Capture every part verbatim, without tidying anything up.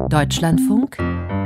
Deutschlandfunk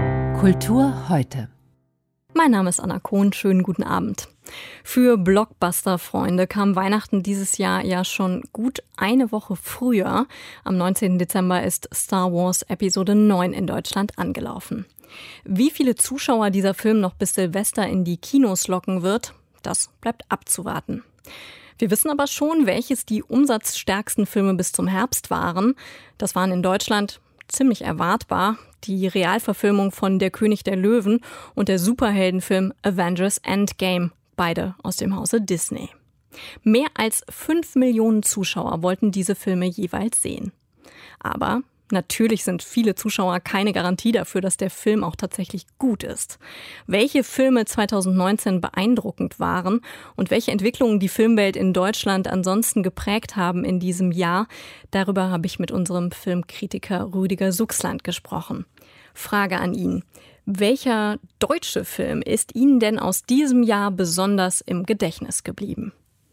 Kultur heute. Mein Name ist Anna Kohn, schönen guten Abend. Für Blockbuster-Freunde kam Weihnachten dieses Jahr ja schon gut eine Woche früher. Am neunzehnten Dezember ist Star Wars Episode neun in Deutschland angelaufen. Wie viele Zuschauer dieser Film noch bis Silvester in die Kinos locken wird, das bleibt abzuwarten. Wir wissen aber schon, welches die umsatzstärksten Filme bis zum Herbst waren. Das waren in Deutschland ziemlich erwartbar die Realverfilmung von Der König der Löwen und der Superheldenfilm Avengers Endgame, beide aus dem Hause Disney. Mehr als fünf Millionen Zuschauer wollten diese Filme jeweils sehen. Aber natürlich sind viele Zuschauer keine Garantie dafür, dass der Film auch tatsächlich gut ist. Welche Filme zweitausendneunzehn beeindruckend waren und welche Entwicklungen die Filmwelt in Deutschland ansonsten geprägt haben in diesem Jahr, darüber habe ich mit unserem Filmkritiker Rüdiger Suchsland gesprochen. Frage an ihn: Welcher deutsche Film ist Ihnen denn aus diesem Jahr besonders im Gedächtnis geblieben?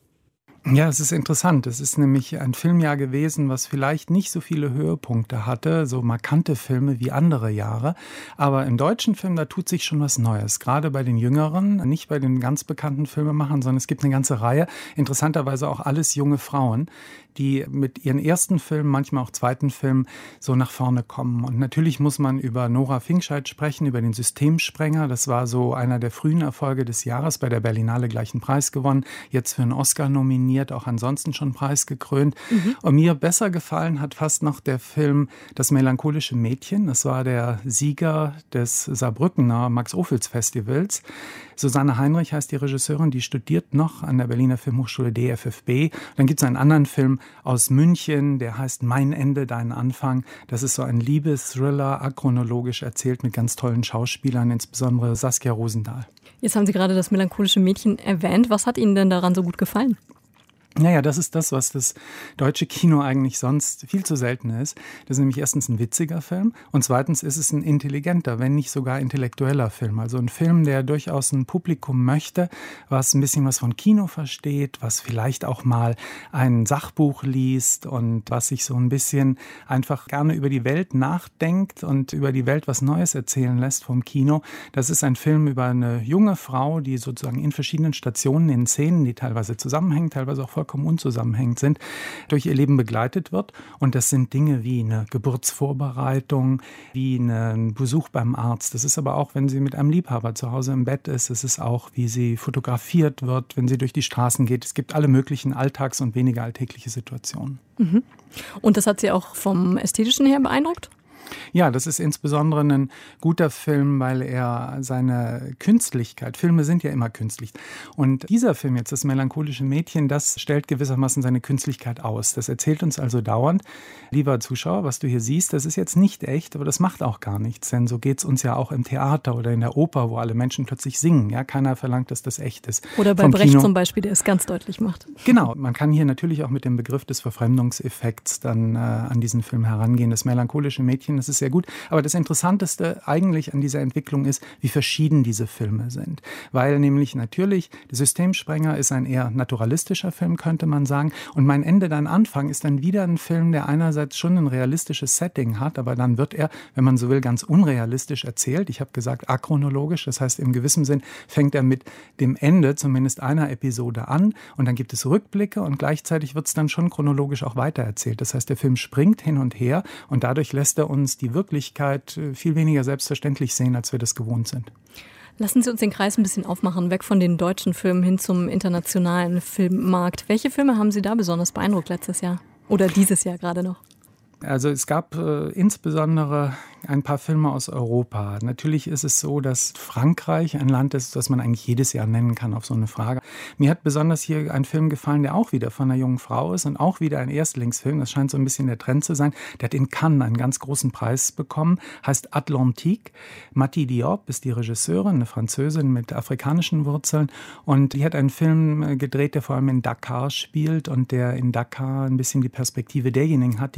Ja, es ist interessant. Es ist nämlich ein Filmjahr gewesen, was vielleicht nicht so viele Höhepunkte hatte, so markante Filme wie andere Jahre. Aber im deutschen Film, da tut sich schon was Neues. Gerade bei den Jüngeren, nicht bei den ganz bekannten Filmemachern, sondern es gibt eine ganze Reihe, interessanterweise auch alles junge Frauen, die mit ihren ersten Filmen, manchmal auch zweiten Filmen, so nach vorne kommen. Und natürlich muss man über Nora Finkscheid sprechen, über den Systemsprenger. Das war so einer der frühen Erfolge des Jahres, bei der Berlinale gleich einen Preis gewonnen, jetzt für einen Oscar nominiert, auch ansonsten schon preisgekrönt. Mhm. Und mir besser gefallen hat fast noch der Film Das melancholische Mädchen. Das war der Sieger des Saarbrückener Max-Ophüls-Festivals. Susanne Heinrich heißt die Regisseurin, die studiert noch an der Berliner Filmhochschule D F F B. Dann gibt es einen anderen Film aus München, der heißt Mein Ende, dein Anfang. Das ist so ein Liebesthriller, achronologisch erzählt mit ganz tollen Schauspielern, insbesondere Saskia Rosendahl. Jetzt haben Sie gerade das melancholische Mädchen erwähnt. Was hat Ihnen denn daran so gut gefallen? Naja, das ist das, was das deutsche Kino eigentlich sonst viel zu selten ist. Das ist nämlich erstens ein witziger Film und zweitens ist es ein intelligenter, wenn nicht sogar intellektueller Film. Also ein Film, der durchaus ein Publikum möchte, was ein bisschen was von Kino versteht, was vielleicht auch mal ein Sachbuch liest und was sich so ein bisschen einfach gerne über die Welt nachdenkt und über die Welt was Neues erzählen lässt vom Kino. Das ist ein Film über eine junge Frau, die sozusagen in verschiedenen Stationen, in Szenen, die teilweise zusammenhängen, teilweise auch vollkommen unzusammenhängend sind, durch ihr Leben begleitet wird. Und das sind Dinge wie eine Geburtsvorbereitung, wie ein Besuch beim Arzt. Das ist aber auch, wenn sie mit einem Liebhaber zu Hause im Bett ist. Es ist auch, wie sie fotografiert wird, wenn sie durch die Straßen geht. Es gibt alle möglichen Alltags- und weniger alltägliche Situationen. Mhm. Und das hat Sie auch vom Ästhetischen her beeindruckt? Ja, das ist insbesondere ein guter Film, weil er seine Künstlichkeit, Filme sind ja immer künstlich. Und dieser Film jetzt, das melancholische Mädchen, das stellt gewissermaßen seine Künstlichkeit aus. Das erzählt uns also dauernd, lieber Zuschauer, was du hier siehst, das ist jetzt nicht echt, aber das macht auch gar nichts. Denn so geht es uns ja auch im Theater oder in der Oper, wo alle Menschen plötzlich singen. Ja, keiner verlangt, dass das echt ist. Oder bei Vom Brecht Kino zum Beispiel, der es ganz deutlich macht. Genau, man kann hier natürlich auch mit dem Begriff des Verfremdungseffekts dann äh, an diesen Film herangehen. Das melancholische Mädchen, das ist sehr gut. Aber das Interessanteste eigentlich an dieser Entwicklung ist, wie verschieden diese Filme sind. Weil nämlich natürlich, der Systemsprenger ist ein eher naturalistischer Film, könnte man sagen. Und Mein Ende, dein Anfang ist dann wieder ein Film, der einerseits schon ein realistisches Setting hat, aber dann wird er, wenn man so will, ganz unrealistisch erzählt. Ich habe gesagt, achronologisch, das heißt im gewissen Sinn fängt er mit dem Ende zumindest einer Episode an und dann gibt es Rückblicke und gleichzeitig wird es dann schon chronologisch auch weitererzählt. Das heißt, der Film springt hin und her und dadurch lässt er uns die Wirklichkeit viel weniger selbstverständlich sehen, als wir das gewohnt sind. Lassen Sie uns den Kreis ein bisschen aufmachen, weg von den deutschen Filmen hin zum internationalen Filmmarkt. Welche Filme haben Sie da besonders beeindruckt letztes Jahr? Oder dieses Jahr gerade noch? Also es gab äh, insbesondere ein paar Filme aus Europa. Natürlich ist es so, dass Frankreich ein Land ist, das man eigentlich jedes Jahr nennen kann auf so eine Frage. Mir hat besonders hier ein Film gefallen, der auch wieder von einer jungen Frau ist und auch wieder ein Erstlingsfilm. Das scheint so ein bisschen der Trend zu sein. Der hat in Cannes einen ganz großen Preis bekommen, heißt Atlantique. Mati Diop ist die Regisseurin, eine Französin mit afrikanischen Wurzeln. Und die hat einen Film gedreht, der vor allem in Dakar spielt und der in Dakar ein bisschen die Perspektive derjenigen hat, die nicht fliegen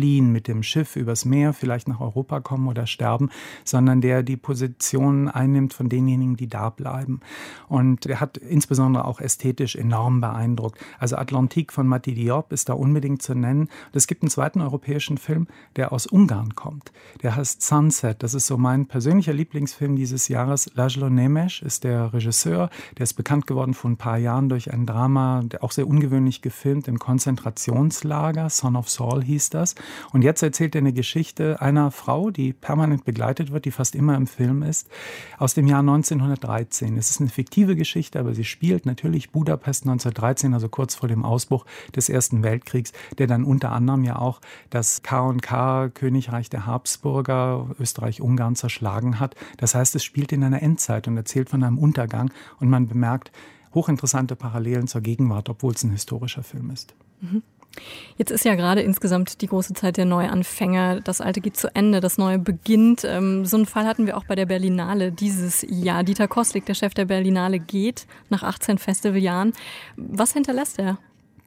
fliehen, mit dem Schiff übers Meer, vielleicht nach Europa kommen oder sterben, sondern der die Position einnimmt von denjenigen, die da bleiben. Und er hat insbesondere auch ästhetisch enorm beeindruckt. Also Atlantique von Mati Diop ist da unbedingt zu nennen. Und es gibt einen zweiten europäischen Film, der aus Ungarn kommt. Der heißt Sunset. Das ist so mein persönlicher Lieblingsfilm dieses Jahres. László Nemes ist der Regisseur. Der ist bekannt geworden vor ein paar Jahren durch ein Drama, der auch sehr ungewöhnlich gefilmt im Konzentrationslager. Son of Saul hieß das. Und jetzt erzählt er eine Geschichte einer Frau, die permanent begleitet wird, die fast immer im Film ist, aus dem Jahr neunzehnhundertdreizehn. Es ist eine fiktive Geschichte, aber sie spielt natürlich Budapest neunzehnhundertdreizehn, also kurz vor dem Ausbruch des Ersten Weltkriegs, der dann unter anderem ja auch das K und K, Königreich der Habsburger, Österreich-Ungarn zerschlagen hat. Das heißt, es spielt in einer Endzeit und erzählt von einem Untergang und man bemerkt hochinteressante Parallelen zur Gegenwart, obwohl es ein historischer Film ist. Mhm. Jetzt ist ja gerade insgesamt die große Zeit der Neuanfänger. Das Alte geht zu Ende, das Neue beginnt. So einen Fall hatten wir auch bei der Berlinale dieses Jahr. Dieter Koslik, der Chef der Berlinale, geht nach achtzehn Festivaljahren. Was hinterlässt er?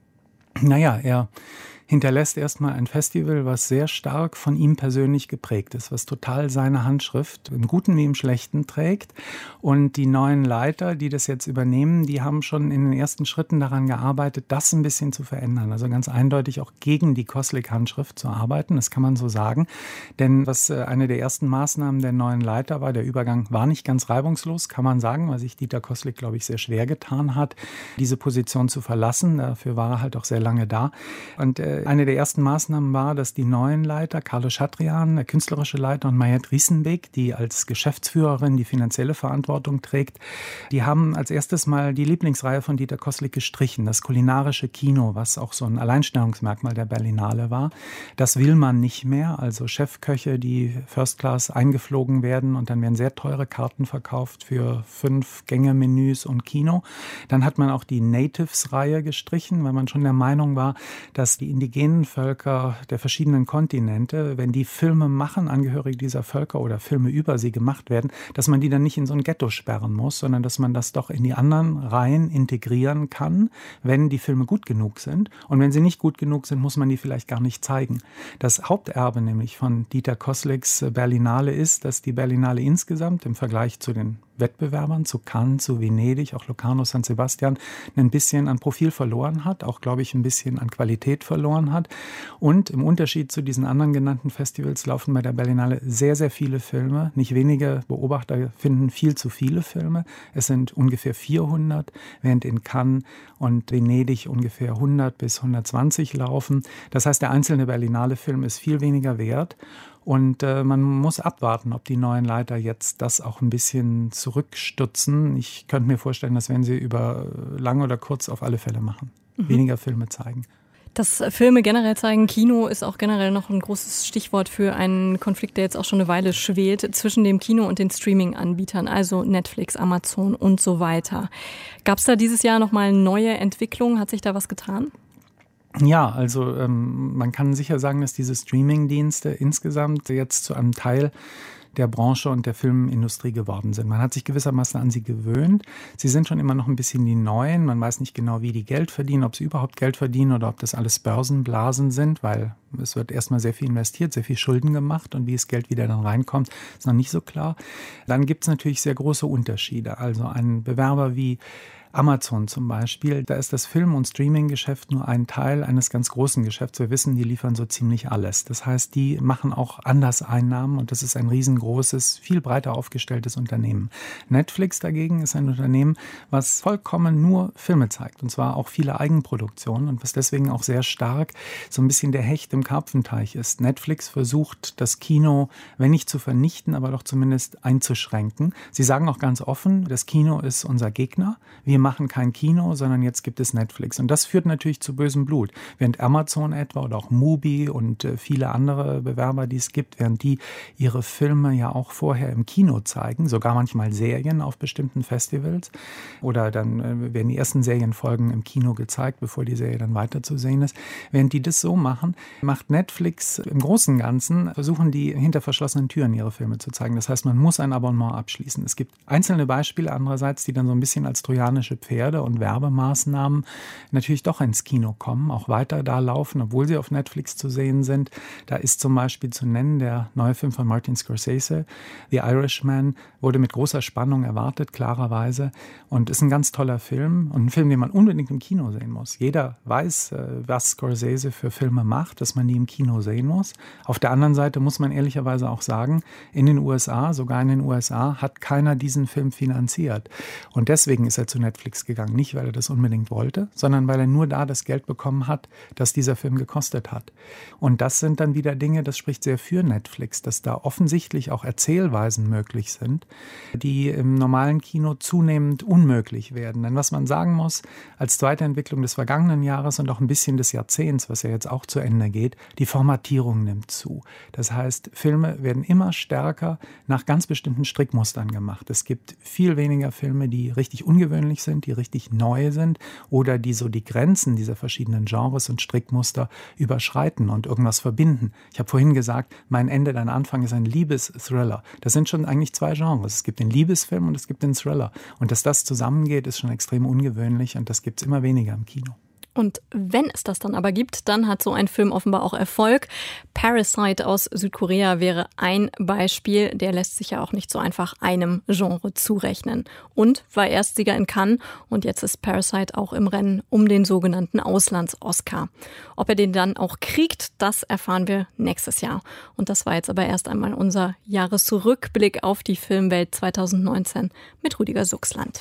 Naja, er hinterlässt erstmal ein Festival, was sehr stark von ihm persönlich geprägt ist, was total seine Handschrift im Guten wie im Schlechten trägt. Und die neuen Leiter, die das jetzt übernehmen, die haben schon in den ersten Schritten daran gearbeitet, das ein bisschen zu verändern. Also ganz eindeutig auch gegen die Koslik-Handschrift zu arbeiten, das kann man so sagen. Denn was eine der ersten Maßnahmen der neuen Leiter war, der Übergang war nicht ganz reibungslos, kann man sagen, weil sich Dieter Koslik, glaube ich, sehr schwer getan hat, diese Position zu verlassen. Dafür war er halt auch sehr lange da. Und äh, Eine der ersten Maßnahmen war, dass die neuen Leiter, Carlo Chatrian, der künstlerische Leiter, und Mayet Riesenbeek, die als Geschäftsführerin die finanzielle Verantwortung trägt, die haben als erstes mal die Lieblingsreihe von Dieter Koslik gestrichen, das kulinarische Kino, was auch so ein Alleinstellungsmerkmal der Berlinale war. Das will man nicht mehr, also Chefköche, die First Class eingeflogen werden und dann werden sehr teure Karten verkauft für fünf Gänge-Menüs und Kino. Dann hat man auch die Natives-Reihe gestrichen, weil man schon der Meinung war, dass die indigenen Völker der verschiedenen Kontinente, wenn die Filme machen, Angehörige dieser Völker oder Filme über sie gemacht werden, dass man die dann nicht in so ein Ghetto sperren muss, sondern dass man das doch in die anderen Reihen integrieren kann, wenn die Filme gut genug sind. Und wenn sie nicht gut genug sind, muss man die vielleicht gar nicht zeigen. Das Haupterbe nämlich von Dieter Kosliks Berlinale ist, dass die Berlinale insgesamt im Vergleich zu den Wettbewerbern, zu Cannes, zu Venedig, auch Locarno, San Sebastian, ein bisschen an Profil verloren hat, auch, glaube ich, ein bisschen an Qualität verloren hat. Und im Unterschied zu diesen anderen genannten Festivals laufen bei der Berlinale sehr, sehr viele Filme. Nicht wenige Beobachter finden viel zu viele Filme. Es sind ungefähr vierhundert, während in Cannes und Venedig ungefähr hundert bis hundertzwanzig laufen. Das heißt, der einzelne Berlinale-Film ist viel weniger wert. Und äh, man muss abwarten, ob die neuen Leiter jetzt das auch ein bisschen zurückstutzen. Ich könnte mir vorstellen, das werden sie über lang oder kurz auf alle Fälle machen. Mhm. Weniger Filme zeigen. Das Filme generell zeigen, Kino ist auch generell noch ein großes Stichwort für einen Konflikt, der jetzt auch schon eine Weile schwelt, zwischen dem Kino und den Streaming-Anbietern, also Netflix, Amazon und so weiter. Gab es da dieses Jahr nochmal neue Entwicklungen? Hat sich da was getan? Ja, also ähm, man kann sicher sagen, dass diese Streaming-Dienste insgesamt jetzt zu einem Teil der Branche und der Filmindustrie geworden sind. Man hat sich gewissermaßen an sie gewöhnt. Sie sind schon immer noch ein bisschen die Neuen. Man weiß nicht genau, wie die Geld verdienen, ob sie überhaupt Geld verdienen oder ob das alles Börsenblasen sind, weil es wird erstmal sehr viel investiert, sehr viel Schulden gemacht und wie das Geld wieder dann reinkommt, ist noch nicht so klar. Dann gibt es natürlich sehr große Unterschiede. Also ein Bewerber wie Amazon zum Beispiel, da ist das Film- und Streaming-Geschäft nur ein Teil eines ganz großen Geschäfts. Wir wissen, die liefern so ziemlich alles. Das heißt, die machen auch anders Einnahmen und das ist ein riesengroßes, viel breiter aufgestelltes Unternehmen. Netflix dagegen ist ein Unternehmen, was vollkommen nur Filme zeigt und zwar auch viele Eigenproduktionen und was deswegen auch sehr stark so ein bisschen der Hecht im Karpfenteich ist. Netflix versucht, das Kino, wenn nicht zu vernichten, aber doch zumindest einzuschränken. Sie sagen auch ganz offen, das Kino ist unser Gegner. Wir machen kein Kino, sondern jetzt gibt es Netflix. Und das führt natürlich zu bösem Blut. Während Amazon etwa oder auch Mubi und viele andere Bewerber, die es gibt, während die ihre Filme ja auch vorher im Kino zeigen, sogar manchmal Serien auf bestimmten Festivals. Oder dann werden die ersten Serienfolgen im Kino gezeigt, bevor die Serie dann weiter zu sehen ist. Während die das so machen, macht Netflix im Großen und Ganzen, versuchen die hinter verschlossenen Türen ihre Filme zu zeigen. Das heißt, man muss ein Abonnement abschließen. Es gibt einzelne Beispiele andererseits, die dann so ein bisschen als trojanische trojanische Pferde und Werbemaßnahmen natürlich doch ins Kino kommen, auch weiter da laufen, obwohl sie auf Netflix zu sehen sind. Da ist zum Beispiel zu nennen der neue Film von Martin Scorsese, The Irishman, wurde mit großer Spannung erwartet, klarerweise, und ist ein ganz toller Film und ein Film, den man unbedingt im Kino sehen muss. Jeder weiß, was Scorsese für Filme macht, dass man die im Kino sehen muss. Auf der anderen Seite muss man ehrlicherweise auch sagen, in den U S A, sogar in den U S A, hat keiner diesen Film finanziert. Und deswegen ist er zu Netflix gegangen. Nicht, weil er das unbedingt wollte, sondern weil er nur da das Geld bekommen hat, das dieser Film gekostet hat. Und das sind dann wieder Dinge, das spricht sehr für Netflix, dass da offensichtlich auch Erzählweisen möglich sind, die im normalen Kino zunehmend unmöglich werden. Denn was man sagen muss, als zweite Entwicklung des vergangenen Jahres und auch ein bisschen des Jahrzehnts, was ja jetzt auch zu Ende geht, die Formatierung nimmt zu. Das heißt, Filme werden immer stärker nach ganz bestimmten Strickmustern gemacht. Es gibt viel weniger Filme, die richtig ungewöhnlich sind, die richtig neu sind oder die so die Grenzen dieser verschiedenen Genres und Strickmuster überschreiten und irgendwas verbinden. Ich habe vorhin gesagt, mein Ende, dein Anfang ist ein Liebesthriller. Das sind schon eigentlich zwei Genres. Es gibt den Liebesfilm und es gibt den Thriller. Und dass das zusammengeht, ist schon extrem ungewöhnlich und das gibt es immer weniger im Kino. Und wenn es das dann aber gibt, dann hat so ein Film offenbar auch Erfolg. Parasite aus Südkorea wäre ein Beispiel. Der lässt sich ja auch nicht so einfach einem Genre zurechnen. Und war Erstsieger in Cannes und jetzt ist Parasite auch im Rennen um den sogenannten Auslands-Oscar. Ob er den dann auch kriegt, das erfahren wir nächstes Jahr. Und das war jetzt aber erst einmal unser Jahresrückblick auf die Filmwelt zwanzig neunzehn mit Rüdiger Suchsland.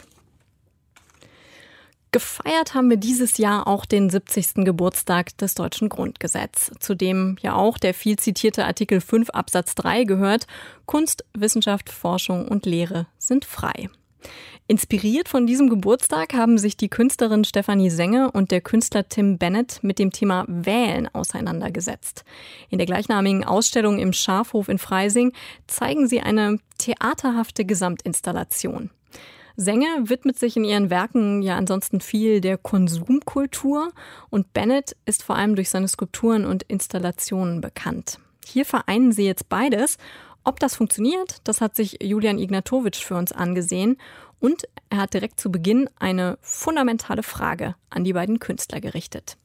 Gefeiert haben wir dieses Jahr auch den siebzigsten Geburtstag des deutschen Grundgesetzes, zu dem ja auch der viel zitierte Artikel fünf Absatz drei gehört. Kunst, Wissenschaft, Forschung und Lehre sind frei. Inspiriert von diesem Geburtstag haben sich die Künstlerin Stefanie Senge und der Künstler Tim Bennett mit dem Thema Wählen auseinandergesetzt. In der gleichnamigen Ausstellung im Schafhof in Freising zeigen sie eine theaterhafte Gesamtinstallation. Senge widmet sich in ihren Werken ja ansonsten viel der Konsumkultur und Bennett ist vor allem durch seine Skulpturen und Installationen bekannt. Hier vereinen sie jetzt beides. Ob das funktioniert, das hat sich Julian Ignatowitsch für uns angesehen und er hat direkt zu Beginn eine fundamentale Frage an die beiden Künstler gerichtet.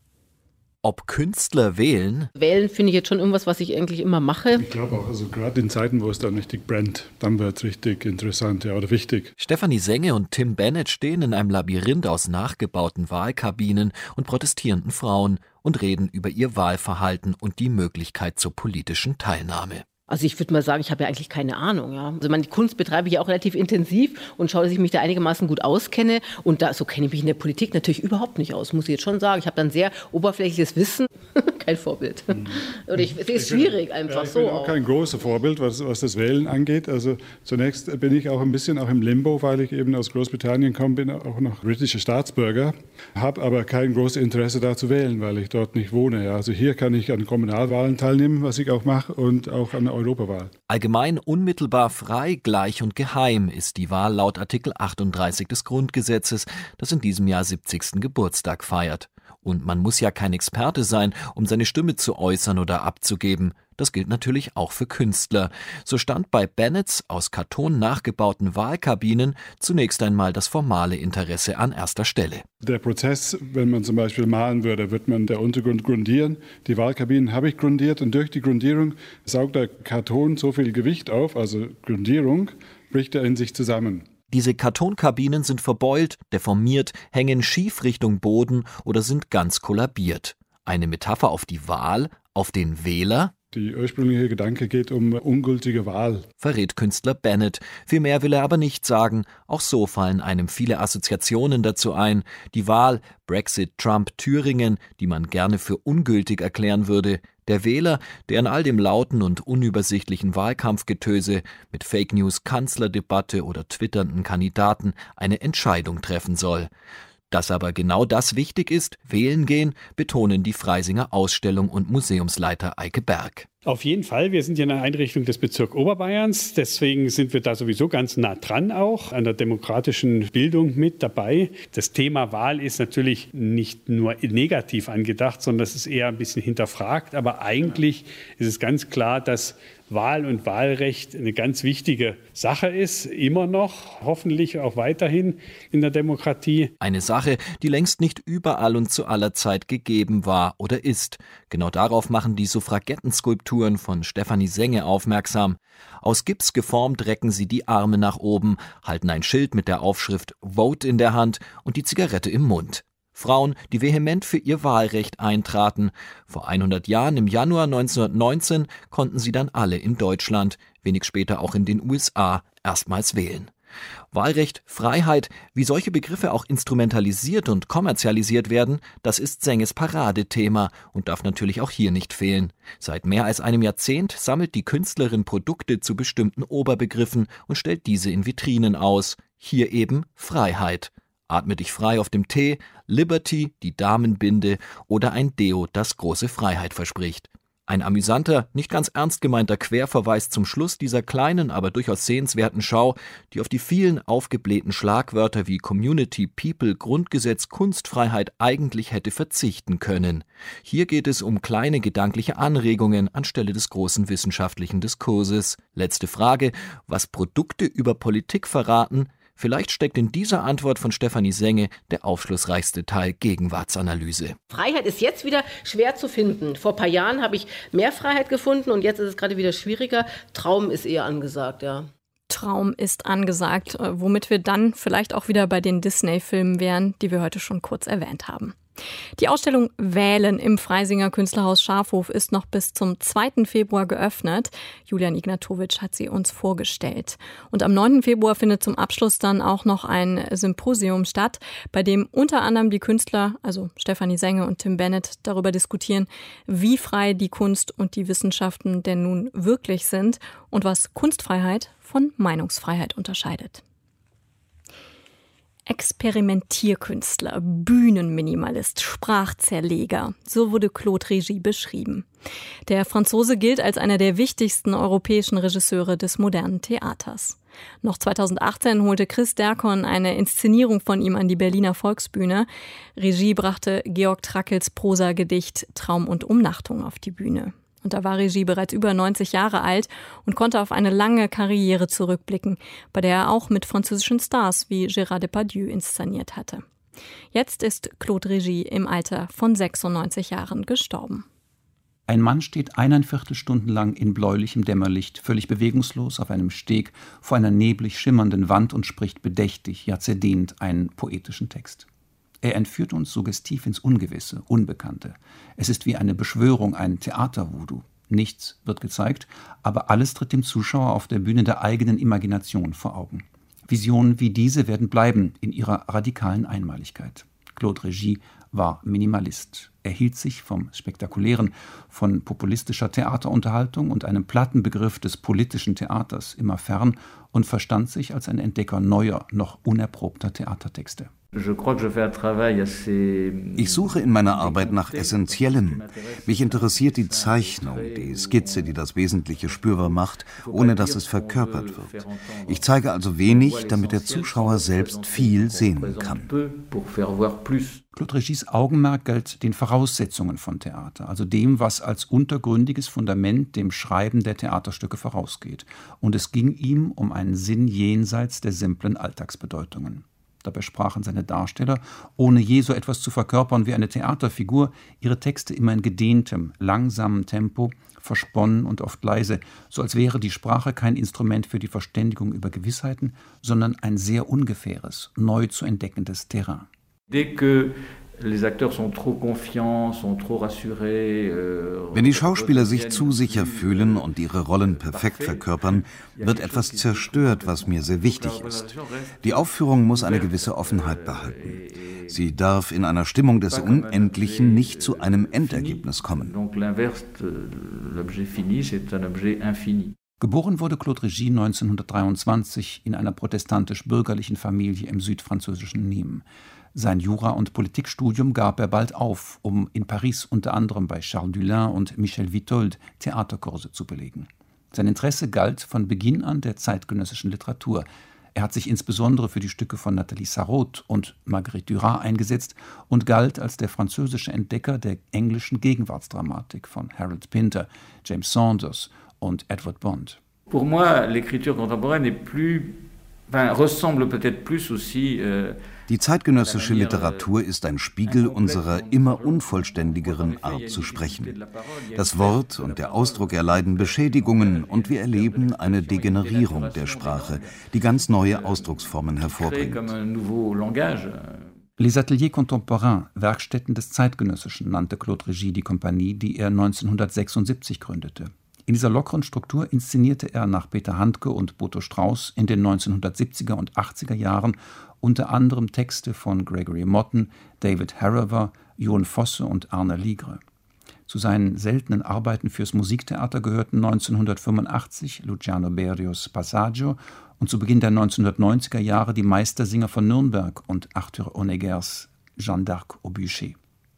Ob Künstler wählen? Wählen finde ich jetzt schon irgendwas, was ich eigentlich immer mache. Ich glaube auch, also gerade in Zeiten, wo es dann richtig brennt, dann wird es richtig interessant, ja, oder wichtig. Stefanie Senge und Tim Bennett stehen in einem Labyrinth aus nachgebauten Wahlkabinen und protestierenden Frauen und reden über ihr Wahlverhalten und die Möglichkeit zur politischen Teilnahme. Also ich würde mal sagen, ich habe ja eigentlich keine Ahnung. Ja. Also meine Kunst betreibe ich ja auch relativ intensiv und schaue, dass ich mich da einigermaßen gut auskenne. Und da, so kenne ich mich in der Politik natürlich überhaupt nicht aus, muss ich jetzt schon sagen. Ich habe dann sehr oberflächliches Wissen. Kein Vorbild. Mhm. Oder ich, es ist schwierig einfach ja, ich so. bin auch kein großes Vorbild, was, was das Wählen angeht. Also zunächst bin ich auch ein bisschen auch im Limbo, weil ich eben aus Großbritannien komme, bin auch noch britischer Staatsbürger, habe aber kein großes Interesse da zu wählen, weil ich dort nicht wohne. Ja. Also hier kann ich an Kommunalwahlen teilnehmen, was ich auch mache, und auch an der Europawahl. Allgemein, unmittelbar, frei, gleich und geheim ist die Wahl laut Artikel achtunddreißig des Grundgesetzes, das in diesem Jahr siebzigsten Geburtstag feiert. Und man muss ja kein Experte sein, um seine Stimme zu äußern oder abzugeben. Das gilt natürlich auch für Künstler. So stand bei Bennetts aus Karton nachgebauten Wahlkabinen zunächst einmal das formale Interesse an erster Stelle. Der Prozess, wenn man zum Beispiel malen würde, wird man der Untergrund grundieren. Die Wahlkabinen habe ich grundiert und durch die Grundierung saugt der Karton so viel Gewicht auf, also Grundierung, bricht er in sich zusammen. Diese Kartonkabinen sind verbeult, deformiert, hängen schief Richtung Boden oder sind ganz kollabiert. Eine Metapher auf die Wahl, auf den Wähler? Die ursprüngliche Gedanke geht um ungültige Wahl, verrät Künstler Bennett. Viel mehr will er aber nicht sagen. Auch so fallen einem viele Assoziationen dazu ein. Die Wahl, Brexit, Trump, Thüringen, die man gerne für ungültig erklären würde. Der Wähler, der in all dem lauten und unübersichtlichen Wahlkampfgetöse mit Fake News, Kanzlerdebatte oder twitternden Kandidaten eine Entscheidung treffen soll. Dass aber genau das wichtig ist, wählen gehen, betonen die Freisinger Ausstellung- und Museumsleiter Eike Berg. Auf jeden Fall, wir sind ja eine Einrichtung des Bezirks Oberbayerns, deswegen sind wir da sowieso ganz nah dran auch, an der demokratischen Bildung mit dabei. Das Thema Wahl ist natürlich nicht nur negativ angedacht, sondern es ist eher ein bisschen hinterfragt, aber eigentlich ist es ganz klar, dass Wahl und Wahlrecht eine ganz wichtige Sache ist, immer noch, hoffentlich auch weiterhin in der Demokratie. Eine Sache, die längst nicht überall und zu aller Zeit gegeben war oder ist. Genau darauf machen die Suffragettenskulpturen von Stefanie Senge aufmerksam. Aus Gips geformt recken sie die Arme nach oben, halten ein Schild mit der Aufschrift Vote in der Hand und die Zigarette im Mund. Frauen, die vehement für ihr Wahlrecht eintraten. Vor hundert Jahren, im Januar neunzehnhundertneunzehn, konnten sie dann alle in Deutschland, wenig später auch in den U S A, erstmals wählen. Wahlrecht, Freiheit, wie solche Begriffe auch instrumentalisiert und kommerzialisiert werden, das ist Senges Paradethema und darf natürlich auch hier nicht fehlen. Seit mehr als einem Jahrzehnt sammelt die Künstlerin Produkte zu bestimmten Oberbegriffen und stellt diese in Vitrinen aus. Hier eben Freiheit. Atme dich frei auf dem Tee, Liberty, die Damenbinde oder ein Deo, das große Freiheit verspricht. Ein amüsanter, nicht ganz ernst gemeinter Querverweis zum Schluss dieser kleinen, aber durchaus sehenswerten Schau, die auf die vielen aufgeblähten Schlagwörter wie Community, People, Grundgesetz, Kunstfreiheit eigentlich hätte verzichten können. Hier geht es um kleine gedankliche Anregungen anstelle des großen wissenschaftlichen Diskurses. Letzte Frage, was Produkte über Politik verraten? Vielleicht steckt in dieser Antwort von Stefanie Senge der aufschlussreichste Teil Gegenwartsanalyse. Freiheit ist jetzt wieder schwer zu finden. Vor ein paar Jahren habe ich mehr Freiheit gefunden und jetzt ist es gerade wieder schwieriger. Traum ist eher angesagt, ja. Traum ist angesagt, womit wir dann vielleicht auch wieder bei den Disney-Filmen wären, die wir heute schon kurz erwähnt haben. Die Ausstellung Wählen im Freisinger Künstlerhaus Schafhof ist noch bis zum zweiten Februar geöffnet. Julian Ignatowitsch hat sie uns vorgestellt. Und am neunten Februar findet zum Abschluss dann auch noch ein Symposium statt, bei dem unter anderem die Künstler, also Stefanie Senge und Tim Bennett, darüber diskutieren, wie frei die Kunst und die Wissenschaften denn nun wirklich sind und was Kunstfreiheit von Meinungsfreiheit unterscheidet. Experimentierkünstler, Bühnenminimalist, Sprachzerleger, so wurde Claude Régis beschrieben. Der Franzose gilt als einer der wichtigsten europäischen Regisseure des modernen Theaters. Noch zweitausendachtzehn holte Chris Dercon eine Inszenierung von ihm an die Berliner Volksbühne. Regie brachte Georg Trackels Prosagedicht Traum und Umnachtung auf die Bühne. Und da war Régis bereits über neunzig Jahre alt und konnte auf eine lange Karriere zurückblicken, bei der er auch mit französischen Stars wie Gérard Depardieu inszeniert hatte. Jetzt ist Claude Régis im Alter von sechsundneunzig Jahren gestorben. Ein Mann steht eineinviertel Stunden lang in bläulichem Dämmerlicht, völlig bewegungslos auf einem Steg vor einer neblig schimmernden Wand und spricht bedächtig, ja zerdehnt einen poetischen Text. Er entführt uns suggestiv ins Ungewisse, Unbekannte. Es ist wie eine Beschwörung, ein Theater-Voodoo. Nichts wird gezeigt, aber alles tritt dem Zuschauer auf der Bühne der eigenen Imagination vor Augen. Visionen wie diese werden bleiben in ihrer radikalen Einmaligkeit. Claude Régis war Minimalist. Er hielt sich vom Spektakulären, von populistischer Theaterunterhaltung und einem platten Begriff des politischen Theaters immer fern und verstand sich als ein Entdecker neuer, noch unerprobter Theatertexte. Ich suche in meiner Arbeit nach Essentiellem. Mich interessiert die Zeichnung, die Skizze, die das Wesentliche spürbar macht, ohne dass es verkörpert wird. Ich zeige also wenig, damit der Zuschauer selbst viel sehen kann. Claude Régis Augenmerk galt den Voraussetzungen von Theater, also dem, was als untergründiges Fundament dem Schreiben der Theaterstücke vorausgeht. Und es ging ihm um einen Sinn jenseits der simplen Alltagsbedeutungen. Dabei sprachen seine Darsteller, ohne je so etwas zu verkörpern wie eine Theaterfigur, ihre Texte immer in gedehntem, langsamem Tempo, versponnen und oft leise, so als wäre die Sprache kein Instrument für die Verständigung über Gewissheiten, sondern ein sehr ungefähres, neu zu entdeckendes Terrain. Wenn die Schauspieler sich zu sicher fühlen und ihre Rollen perfekt verkörpern, wird etwas zerstört, was mir sehr wichtig ist. Die Aufführung muss eine gewisse Offenheit behalten. Sie darf in einer Stimmung des Unendlichen nicht zu einem Endergebnis kommen. Geboren wurde Claude Régis neunzehnhundertdreiundzwanzig in einer protestantisch-bürgerlichen Familie im südfranzösischen Nîmes. Sein Jura- und Politikstudium gab er bald auf, um in Paris unter anderem bei Charles Dullin und Michel Vitold Theaterkurse zu belegen. Sein Interesse galt von Beginn an der zeitgenössischen Literatur. Er hat sich insbesondere für die Stücke von Nathalie Sarraute und Marguerite Duras eingesetzt und galt als der französische Entdecker der englischen Gegenwartsdramatik von Harold Pinter, James Saunders und Edward Bond. Pour moi, l'écriture contemporaine est plus, enfin, ressemble peut-être plus aussi. Euh Die zeitgenössische Literatur ist ein Spiegel unserer immer unvollständigeren Art zu sprechen. Das Wort und der Ausdruck erleiden Beschädigungen und wir erleben eine Degenerierung der Sprache, die ganz neue Ausdrucksformen hervorbringt. Les Ateliers Contemporains, Werkstätten des Zeitgenössischen, nannte Claude Régis die Kompanie, die er neunzehnhundertsechsundsiebzig gründete. In dieser lockeren Struktur inszenierte er nach Peter Handke und Boto Strauß in den neunzehnhundertsiebziger und achtziger Jahren unter anderem Texte von Gregory Motten, David Harrower, Jon Fosse und Arne Ligre. Zu seinen seltenen Arbeiten fürs Musiktheater gehörten neunzehnhundertfünfundachtzig Luciano Berios Passaggio und zu Beginn der neunzehnhundertneunziger Jahre die Meistersinger von Nürnberg und Arthur Honegers Jeanne d'Arc au Bûcher.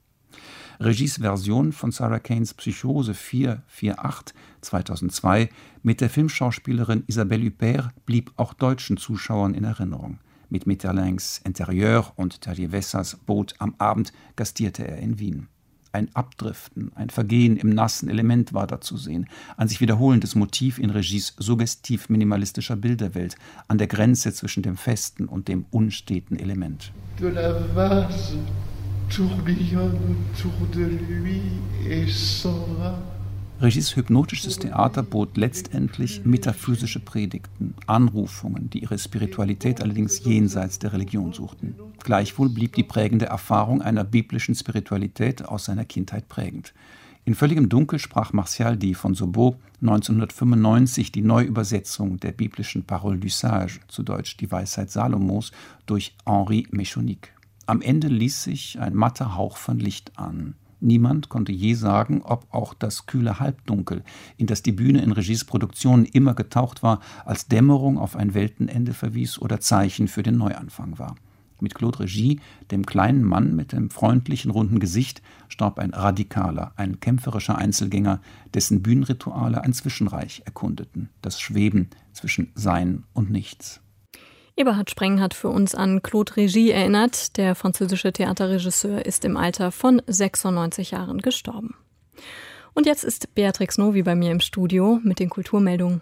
Régis Version von Sarah Kanes Psychose vier vier acht zweitausendzwei mit der Filmschauspielerin Isabelle Huppert blieb auch deutschen Zuschauern in Erinnerung. Mit Maeterlinck's Intérieur und Terje Wessers Boot am Abend gastierte er in Wien. Ein Abdriften, ein Vergehen im nassen Element war da zu sehen, ein sich wiederholendes Motiv in Régis suggestiv-minimalistischer Bilderwelt, an der Grenze zwischen dem festen und dem unsteten Element. De la vase tourbillonne autour de lui et s'en va. Régis hypnotisches Theater bot letztendlich metaphysische Predigten, Anrufungen, die ihre Spiritualität allerdings jenseits der Religion suchten. Gleichwohl blieb die prägende Erfahrung einer biblischen Spiritualität aus seiner Kindheit prägend. In völligem Dunkel sprach Martial Di von Saubeau neunzehnhundertfünfundneunzig die Neuübersetzung der biblischen Parole du Sage, zu Deutsch die Weisheit Salomos, durch Henri Mechonique. Am Ende ließ sich ein matter Hauch von Licht an. Niemand konnte je sagen, ob auch das kühle Halbdunkel, in das die Bühne in Régis Produktionen immer getaucht war, als Dämmerung auf ein Weltenende verwies oder Zeichen für den Neuanfang war. Mit Claude Régis, dem kleinen Mann mit dem freundlichen, runden Gesicht, starb ein Radikaler, ein kämpferischer Einzelgänger, dessen Bühnenrituale ein Zwischenreich erkundeten, das Schweben zwischen Sein und Nichts. Eberhard Spreng hat für uns an Claude Régis erinnert. Der französische Theaterregisseur ist im Alter von sechsundneunzig Jahren gestorben. Und jetzt ist Beatrix Novi bei mir im Studio mit den Kulturmeldungen.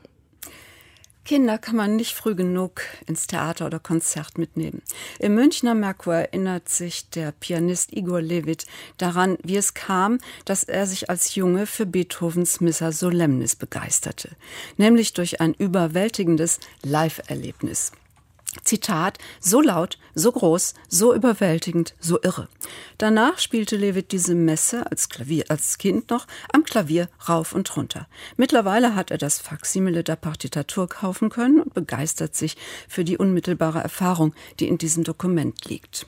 Kinder kann man nicht früh genug ins Theater oder Konzert mitnehmen. Im Münchner Merkur erinnert sich der Pianist Igor Levit daran, wie es kam, dass er sich als Junge für Beethovens Missa Solemnis begeisterte, nämlich durch ein überwältigendes Live-Erlebnis. Zitat, so laut, so groß, so überwältigend, so irre. Danach spielte Levit diese Messe als Klavier, als Kind noch am Klavier rauf und runter. Mittlerweile hat er das Faksimile der Partitatur kaufen können und begeistert sich für die unmittelbare Erfahrung, die in diesem Dokument liegt.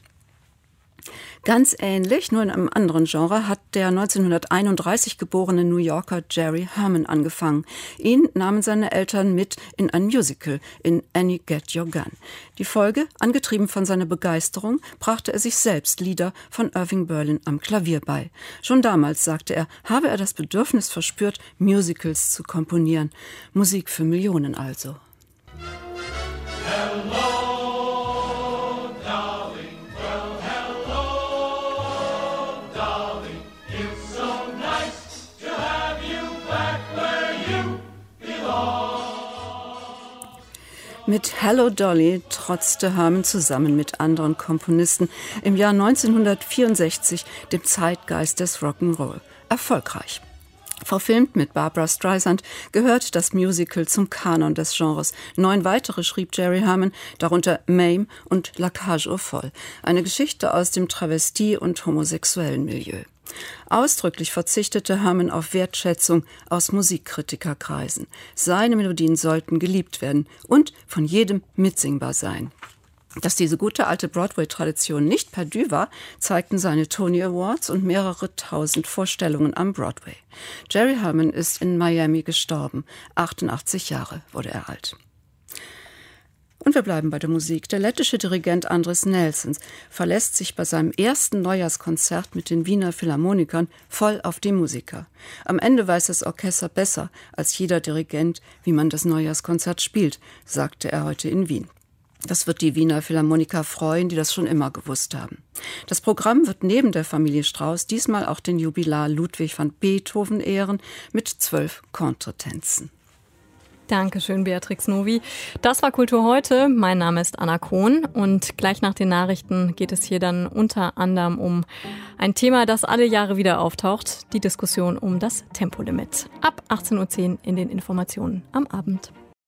Ganz ähnlich, nur in einem anderen Genre, hat der neunzehnhunderteinunddreißig geborene New Yorker Jerry Herman angefangen. Ihn nahmen seine Eltern mit in ein Musical, in Annie Get Your Gun. Die Folge, angetrieben von seiner Begeisterung, brachte er sich selbst Lieder von Irving Berlin am Klavier bei. Schon damals, sagte er, habe er das Bedürfnis verspürt, Musicals zu komponieren. Musik für Millionen also. Hello. Mit Hello Dolly trotzte Herman zusammen mit anderen Komponisten im Jahr neunzehnhundertvierundsechzig dem Zeitgeist des Rock'n'Roll. Erfolgreich. Verfilmt mit Barbra Streisand gehört das Musical zum Kanon des Genres. Neun weitere schrieb Jerry Herman, darunter Mame und La Cage aux Folles, eine Geschichte aus dem Travestie- und homosexuellen Milieu. Ausdrücklich verzichtete Herman auf Wertschätzung aus Musikkritikerkreisen. Seine Melodien sollten geliebt werden und von jedem mitsingbar sein. Dass diese gute alte Broadway-Tradition nicht perdu war, zeigten seine Tony Awards und mehrere tausend Vorstellungen am Broadway. Jerry Herman ist in Miami gestorben. achtundachtzig Jahre wurde er alt. Und wir bleiben bei der Musik. Der lettische Dirigent Andris Nelsons verlässt sich bei seinem ersten Neujahrskonzert mit den Wiener Philharmonikern voll auf die Musiker. Am Ende weiß das Orchester besser als jeder Dirigent, wie man das Neujahrskonzert spielt, sagte er heute in Wien. Das wird die Wiener Philharmoniker freuen, die das schon immer gewusst haben. Das Programm wird neben der Familie Strauss diesmal auch den Jubilar Ludwig van Beethoven ehren mit zwölf Contretänzen. Dankeschön, Beatrix Novi. Das war Kultur heute. Mein Name ist Anna Kohn und gleich nach den Nachrichten geht es hier dann unter anderem um ein Thema, das alle Jahre wieder auftaucht, die Diskussion um das Tempolimit. Ab achtzehn Uhr zehn in den Informationen am Abend.